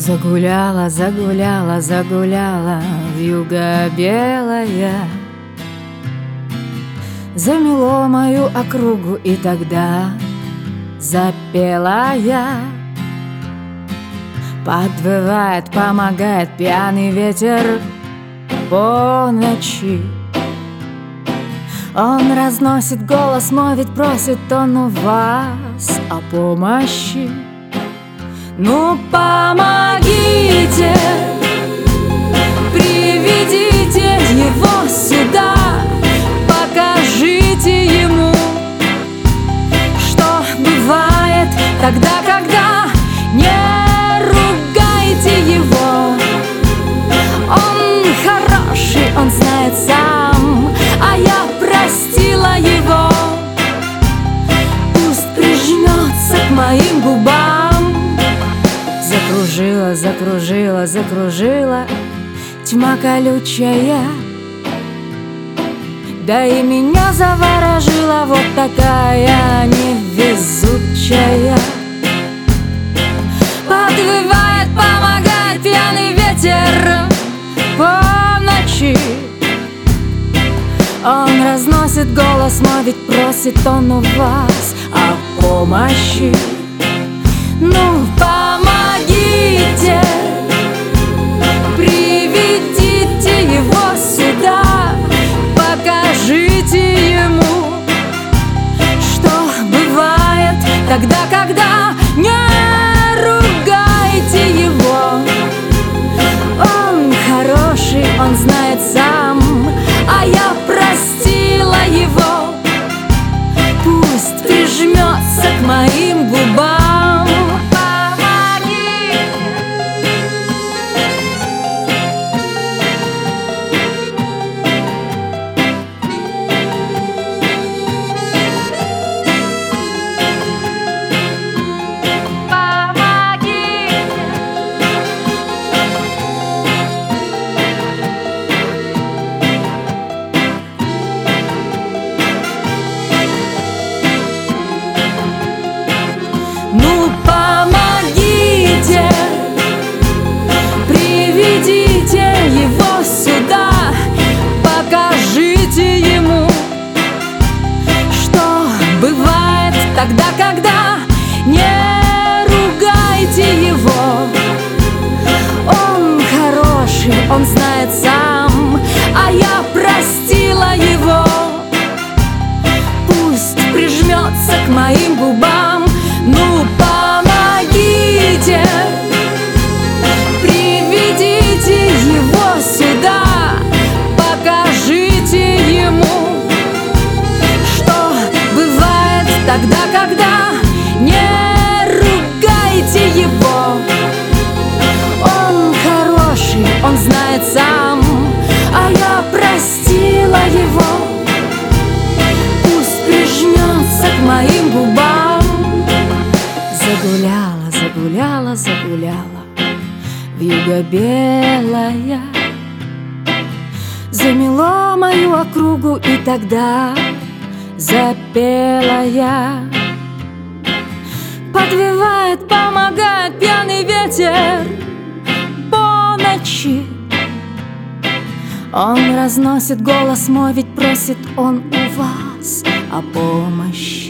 Загуляла, загуляла, загуляла вьюга белая, замело мою округу, и тогда запела я. Подвывает, помогает пьяный ветер по ночи. Он разносит голос мой, ведь просит он у вас о помощи. Ну помогите, приведите его сюда, покажите ему, что бывает тогда, когда не ругайте его. Он хороший, он знает сам, а я простила его. Пусть прижмется к моим губам. Закружила, закружила, закружила тьма колючая, да и меня заворожила вот такая невезучая. Подвывает, помогает пьяный ветер по ночи. Он разносит голос мой, ведь просит он у вас о помощи. Ну помогите, приведите его сюда, покажите ему, что бывает тогда, когда не ругайте его. Он хороший, он знает сам, а я простила его. Пусть прижмется к моим губам. Ну помогите, приведите его сюда, покажите ему, что бывает тогда, когда не ругайте его. Он хороший, он знает сам, а я простила его. Пусть прижмется к моим губам. Ну помогите, приведите его сюда, покажите ему, что бывает тогда, когда не ругайте его. Он хороший, он знает сам, а я простила его. Пусть прижмется к моим губам. Загуляла, загуляла, загуляла вьюга белая, замело мою округу, и тогда запела я. Подвывает, помогает пьяный ветер по ночи. Он разносит голос мой, ведь просит он у вас о помощи.